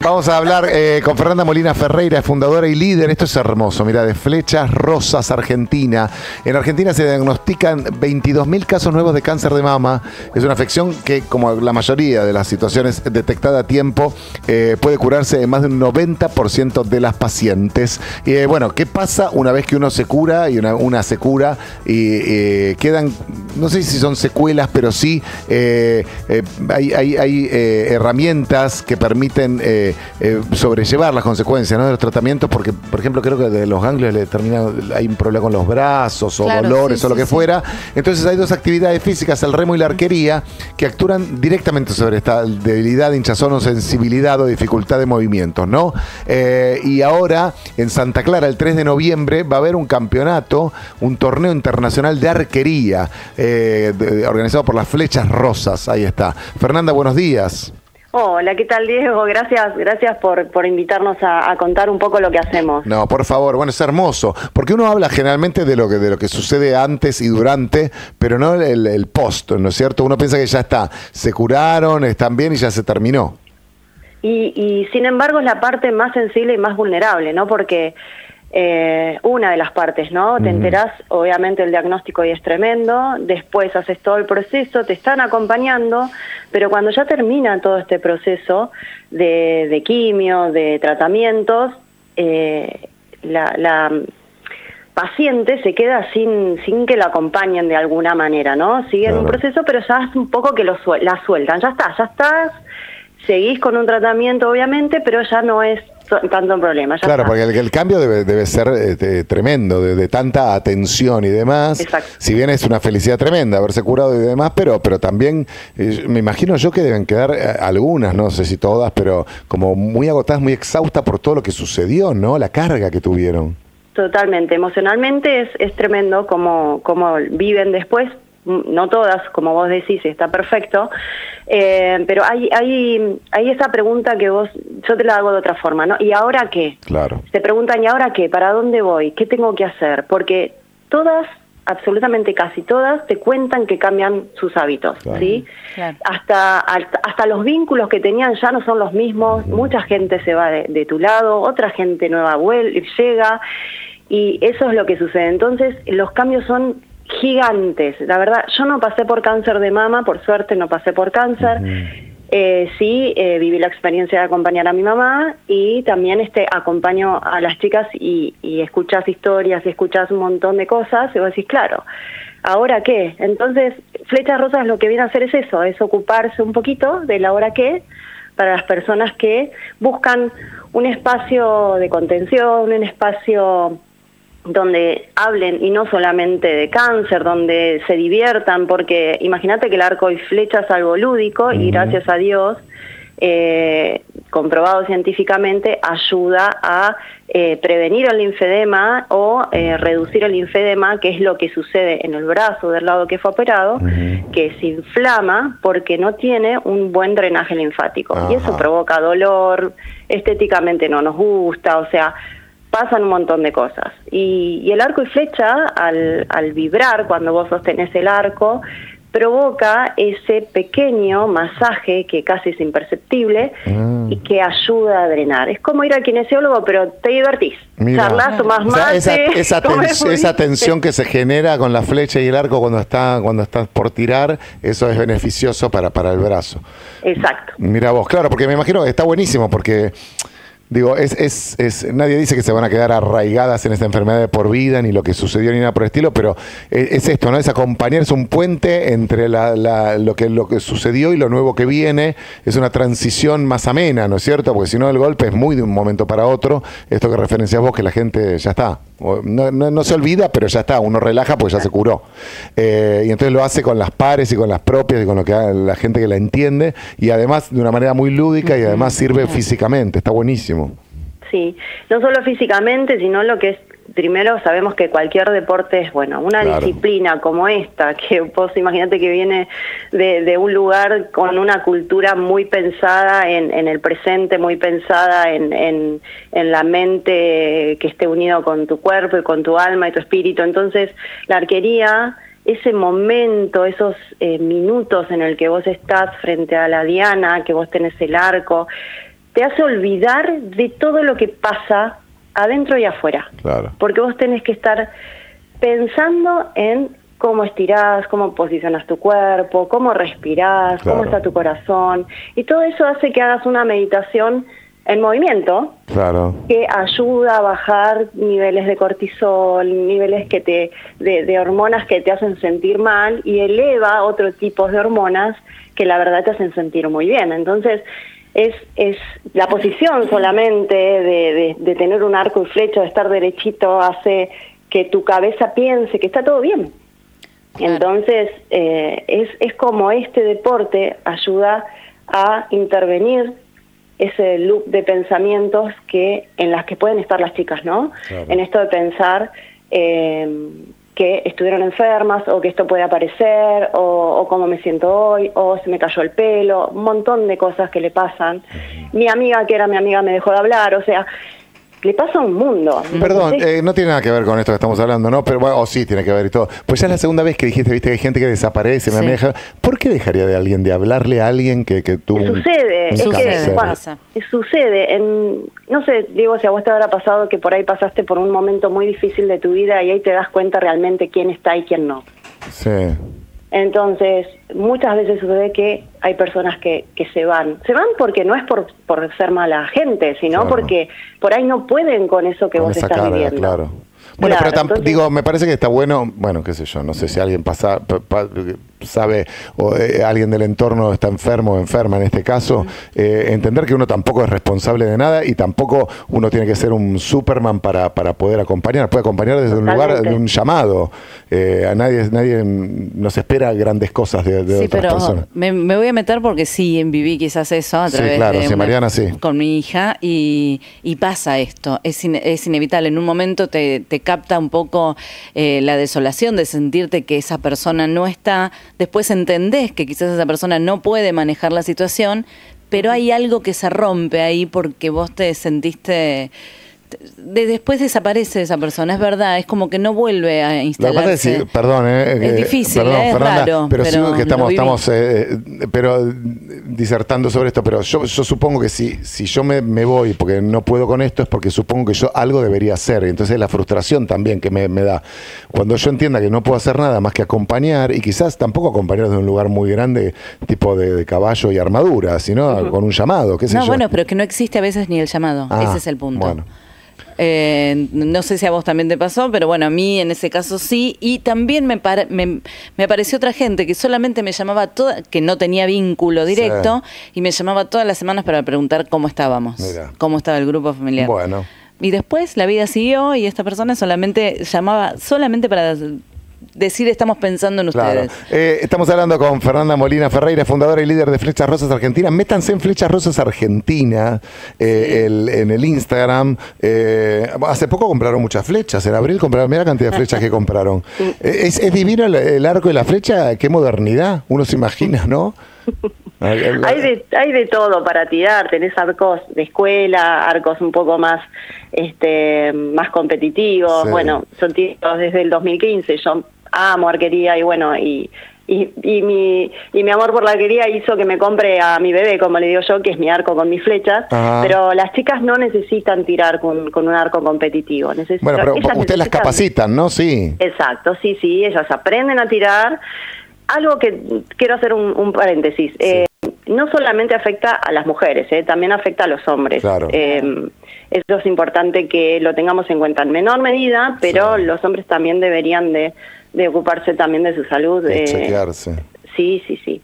Vamos a hablar con Fernanda Molina Ferreira, fundadora y líder. Esto es hermoso, mira, de Flechas Rosas, Argentina. En Argentina se diagnostican 22.000 casos nuevos de cáncer de mama. Es una afección que, como la mayoría de las situaciones detectada a tiempo, puede curarse en más de un 90% de las pacientes. Bueno, ¿qué pasa una vez que uno se cura y una se cura y quedan, no sé si son secuelas, pero sí hay herramientas que permiten sobrellevar las consecuencias, ¿no?, de los tratamientos? Porque, por ejemplo, creo que de los ganglios hay un problema con los brazos o claro, dolores o lo que fuera. Entonces hay dos actividades físicas, el remo y la arquería, que actúan directamente sobre esta debilidad, hinchazón o sensibilidad o dificultad de movimientos, ¿no? Y ahora, en Santa Clara, el 3 de noviembre, va a haber un campeonato, un torneo internacional de arquería, organizado por las Flechas Rosas. Ahí está. Fernanda, buenos días. Hola, ¿qué tal, Diego? Gracias por invitarnos a contar un poco lo que hacemos. No, por favor, bueno, es hermoso, porque uno habla generalmente de lo que sucede antes y durante, pero no el post, ¿no es cierto? Uno piensa que ya está, se curaron, están bien y ya se terminó. Y sin embargo es la parte más sensible y más vulnerable, ¿no? Porque una de las partes, ¿no? Te enterás, obviamente el diagnóstico y es tremendo, después haces todo el proceso, te están acompañando, pero cuando ya termina todo este proceso de quimio, de tratamientos, la paciente se queda sin que la acompañen de alguna manera, ¿no? Siguen un proceso, pero ya es un poco que la sueltan, ya estás, seguís con un tratamiento obviamente, pero ya no es tanto un problema. Claro, porque el cambio debe ser tremendo, de tanta atención y demás. Exacto. Si bien es una felicidad tremenda haberse curado y demás, pero también me imagino yo que deben quedar algunas, no sé si todas, pero como muy agotadas, muy exhaustas por todo lo que sucedió, ¿no? La carga que tuvieron. Totalmente, emocionalmente es tremendo como viven después. No todas, como vos decís, está perfecto, pero hay esa pregunta que yo te la hago de otra forma, ¿no? ¿Y ahora qué? Claro. Te preguntan, ¿y ahora qué? ¿Para dónde voy? ¿Qué tengo que hacer? Porque todas, absolutamente casi todas, te cuentan que cambian sus hábitos, claro. ¿Sí? Claro. Hasta los vínculos que tenían ya no son los mismos, mucha gente se va de tu lado, otra gente nueva llega, y eso es lo que sucede. Entonces, los cambios son gigantes. La verdad, yo no pasé por cáncer de mama, por suerte no pasé por cáncer. Sí, viví la experiencia de acompañar a mi mamá y también acompaño a las chicas y escuchas historias y escuchas un montón de cosas y vos decís, claro, ¿ahora qué? Entonces, Flechas Rosas lo que viene a hacer es eso, es ocuparse un poquito del ahora qué para las personas que buscan un espacio de contención, un espacio donde hablen y no solamente de cáncer, donde se diviertan, porque imagínate que el arco y flecha es algo lúdico y gracias a Dios, comprobado científicamente, ayuda a prevenir el linfedema o reducir el linfedema, que es lo que sucede en el brazo del lado que fue operado, que se inflama porque no tiene un buen drenaje linfático. Y eso provoca dolor, estéticamente no nos gusta, o sea, pasan un montón de cosas. Y el arco y flecha, al vibrar, cuando vos sostenés el arco, provoca ese pequeño masaje que casi es imperceptible y que ayuda a drenar. Es como ir al kinesiólogo, pero te divertís. Charlas, tomás mate. Esa tensión que se genera con la flecha y el arco cuando estás por tirar, eso es beneficioso para el brazo. Exacto. Mira vos, claro, porque me imagino que está buenísimo, porque digo, nadie dice que se van a quedar arraigadas en esta enfermedad de por vida, ni lo que sucedió, ni nada por el estilo, pero es esto, ¿no? Es acompañar, es un puente entre lo que sucedió y lo nuevo que viene, es una transición más amena, ¿no es cierto? Porque si no, el golpe es muy de un momento para otro, esto que referencias vos, que la gente ya está, no se olvida, pero ya está, uno relaja porque ya se curó. Y entonces lo hace con las pares y con las propias y con lo que la gente que la entiende, y además de una manera muy lúdica y además sirve físicamente, está buenísimo. Sí, no solo físicamente, sino lo que es, primero sabemos que cualquier deporte es bueno, una disciplina como esta, que vos imaginate que viene de un lugar con una cultura muy pensada en el presente, muy pensada en la mente que esté unido con tu cuerpo y con tu alma y tu espíritu. Entonces la arquería, ese momento, esos minutos en el que vos estás frente a la diana, que vos tenés el arco, te hace olvidar de todo lo que pasa adentro y afuera. Claro. Porque vos tenés que estar pensando en cómo estirás, cómo posicionas tu cuerpo, cómo respirás, cómo está tu corazón. Y todo eso hace que hagas una meditación en movimiento, que ayuda a bajar niveles de cortisol, niveles de hormonas que te hacen sentir mal, y eleva otro tipo de hormonas que la verdad te hacen sentir muy bien. Entonces, es la posición solamente de tener un arco y flecha, de estar derechito, hace que tu cabeza piense que está todo bien. Entonces, es como este deporte ayuda a intervenir ese loop de pensamientos en las que pueden estar las chicas, ¿no? Claro. En esto de pensar que estuvieron enfermas, o que esto puede aparecer, o cómo me siento hoy, o se me cayó el pelo, un montón de cosas que le pasan. Mi amiga, que era mi amiga, me dejó de hablar, o sea, le pasa un mundo. Perdón, no tiene nada que ver con esto que estamos hablando, ¿no? Pero bueno, sí tiene que ver y todo. Pues ya es la segunda vez que dijiste, viste, que hay gente que desaparece, ¿por qué dejaría de hablarle a alguien que tuvo sucede, sucede. No sé, Diego, si a vos te habrá pasado que por ahí pasaste por un momento muy difícil de tu vida y ahí te das cuenta realmente quién está y quién no. Sí. Entonces, muchas veces sucede que hay personas que se van. Se van porque no es por ser mala gente, sino porque por ahí no pueden con eso que vos estás viviendo. Claro. Bueno, pero entonces, me parece que está bueno, qué sé yo, no sé si alguien sabe, o alguien del entorno está enfermo o enferma en este caso, entender que uno tampoco es responsable de nada y tampoco uno tiene que ser un Superman para poder acompañar. Puede acompañar desde un lugar, de un llamado. A nadie nos espera grandes cosas de otras personas. Me voy a meter porque sí viví quizás eso a través de Mariana, con mi hija, y pasa esto, es inevitable. En un momento te capta un poco la desolación de sentirte que esa persona no está. Después entendés que quizás esa persona no puede manejar la situación, pero hay algo que se rompe ahí porque vos te sentiste... Después desaparece esa persona, es verdad, es como que no vuelve a instalarse. Perdón, es difícil, es Fernanda, raro. Pero sí que estamos disertando sobre esto, pero yo supongo que si yo me voy porque no puedo con esto, es porque supongo que yo algo debería hacer, y entonces la frustración también que me da. Cuando yo entienda que no puedo hacer nada más que acompañar, y quizás tampoco acompañar desde un lugar muy grande, tipo de caballo y armadura, sino con un llamado, qué sé yo. No, bueno, pero es que no existe a veces ni el llamado, ese es el punto. Bueno. No sé si a vos también te pasó, pero bueno, a mí en ese caso sí. Y también me apareció otra gente que solamente me llamaba, que no tenía vínculo directo, y me llamaba todas las semanas para preguntar cómo estábamos, cómo estaba el grupo familiar. Bueno. Y después la vida siguió y esta persona solamente llamaba para decir estamos pensando en ustedes. Estamos hablando con Fernanda Molina Ferreira, fundadora y líder de Flechas Rosas Argentina. Métanse en Flechas Rosas Argentina, en el Instagram. Hace poco compraron muchas flechas, en abril compraron, mira la cantidad de flechas que compraron. Es divino el arco y la flecha, qué modernidad, uno se imagina, ¿no? Hay de todo para tirar. Tenés arcos de escuela, arcos un poco más más competitivos. Bueno, son tiros desde el 2015. Yo amo arquería y bueno, y mi amor por la arquería hizo que me compre a mi bebé, como le digo yo, que es mi arco con mis flechas. Pero las chicas no necesitan tirar con un arco competitivo. Bueno, pero ustedes las capacitan, ¿no? Sí. Exacto, sí, ellas aprenden a tirar. Algo que quiero hacer un paréntesis. No solamente afecta a las mujeres, también afecta a los hombres. Claro. Eso es importante que lo tengamos en cuenta en menor medida, pero los hombres también deberían de ocuparse también de su salud. De chequearse. Sí.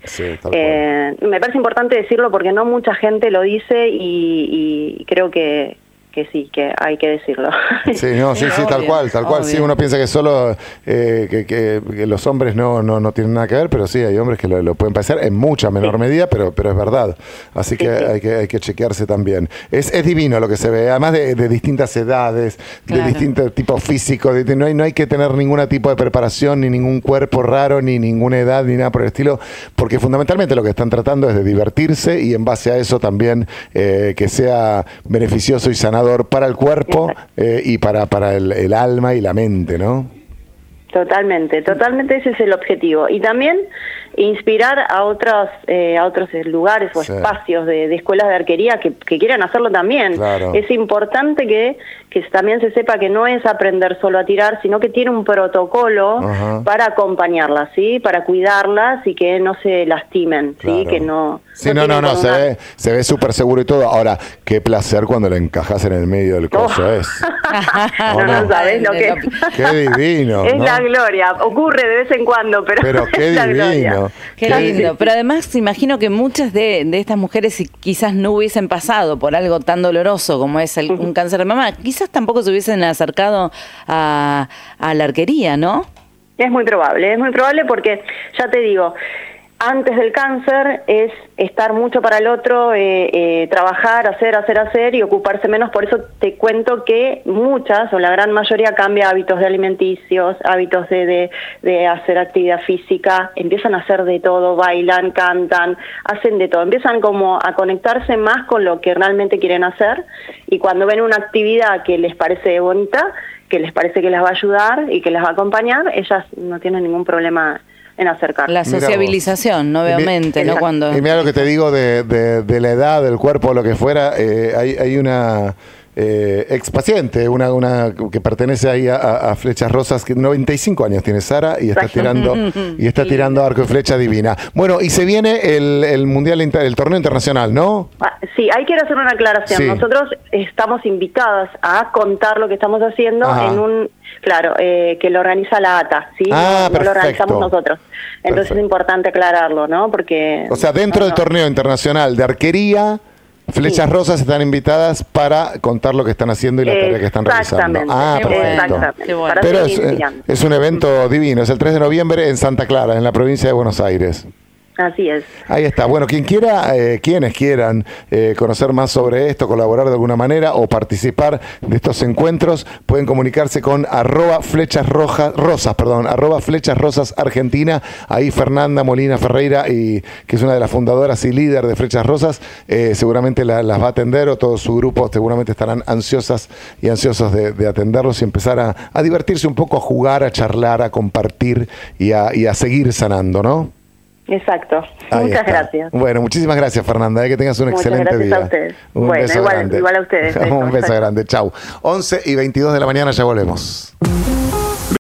Me parece importante decirlo porque no mucha gente lo dice y creo que sí, que hay que decirlo. Sí, tal cual. Sí, uno piensa que solo que los hombres no tienen nada que ver, pero sí, hay hombres que lo pueden padecer en mucha menor medida, pero es verdad. Así que hay que chequearse también. Es divino lo que se ve, además de distintas edades, de distintos tipos físicos, no hay que tener ningún tipo de preparación, ni ningún cuerpo raro, ni ninguna edad, ni nada por el estilo, porque fundamentalmente lo que están tratando es de divertirse y en base a eso también que sea beneficioso y sanador para el cuerpo y para el alma y la mente, ¿no? Totalmente ese es el objetivo. Y también inspirar a otros lugares o espacios de escuelas de arquería que quieran hacerlo también. Claro. Es importante que también se sepa que no es aprender solo a tirar, sino que tiene un protocolo para acompañarlas, ¿sí? Para cuidarlas y que no se lastimen, ¿sí? Claro. Que no... Sí, no, se ve súper seguro y todo. Ahora, qué placer cuando le encajas en el medio del coso es. No sabés lo que es. Qué divino. Es la gloria. Ocurre de vez en cuando, pero qué divino. Qué lindo. Pero además, imagino que muchas de estas mujeres, si quizás no hubiesen pasado por algo tan doloroso como es un cáncer de mama, quizás tampoco se hubiesen acercado a la arquería, ¿no? Es muy probable porque, ya te digo, antes del cáncer es estar mucho para el otro, trabajar, hacer y ocuparse menos. Por eso te cuento que muchas o la gran mayoría cambia hábitos de alimenticios, hábitos de hacer actividad física, empiezan a hacer de todo, bailan, cantan, hacen de todo, empiezan como a conectarse más con lo que realmente quieren hacer, y cuando ven una actividad que les parece bonita, que les parece que les va a ayudar y que les va a acompañar, ellas no tienen ningún problema en acercarse. La sociabilización, obviamente, ¿no? Cuando... Y mira lo que te digo de la edad, del cuerpo, lo que fuera, hay una ex paciente, una que pertenece ahí a Flechas Rosas, que 95 años tiene Sara y está tirando arco y flecha divina. Bueno, y se viene el mundial, el torneo internacional, ¿no? Sí, ahí quiero hacer una aclaración. Sí. Nosotros estamos invitadas a contar lo que estamos haciendo en un, que lo organiza la ATA, ¿sí? No lo organizamos nosotros. Entonces es importante aclararlo, ¿no? Porque... O sea, dentro del torneo internacional de arquería, Flechas Rosas están invitadas para contar lo que están haciendo y la tarea que están realizando. Perfecto. Bueno. Pero es un evento divino, es el 3 de noviembre en Santa Clara, en la provincia de Buenos Aires. Así es. Ahí está. Bueno, quienes quieran conocer más sobre esto, colaborar de alguna manera o participar de estos encuentros, pueden comunicarse con @Flechas Rosas Argentina. Ahí Fernanda Molina Ferreira, que es una de las fundadoras y líder de Flechas Rosas, seguramente las va a atender, o todo su grupo seguramente estarán ansiosas y ansiosos de atenderlos y empezar a divertirse un poco, a jugar, a charlar, a compartir y a seguir sanando, ¿no? Exacto. Muchas gracias. Bueno, muchísimas gracias, Fernanda. Que tengas un excelente día. Muchas gracias a ustedes. Bueno, igual a ustedes. Un beso grande. Chau. 11:22 de la mañana, ya volvemos.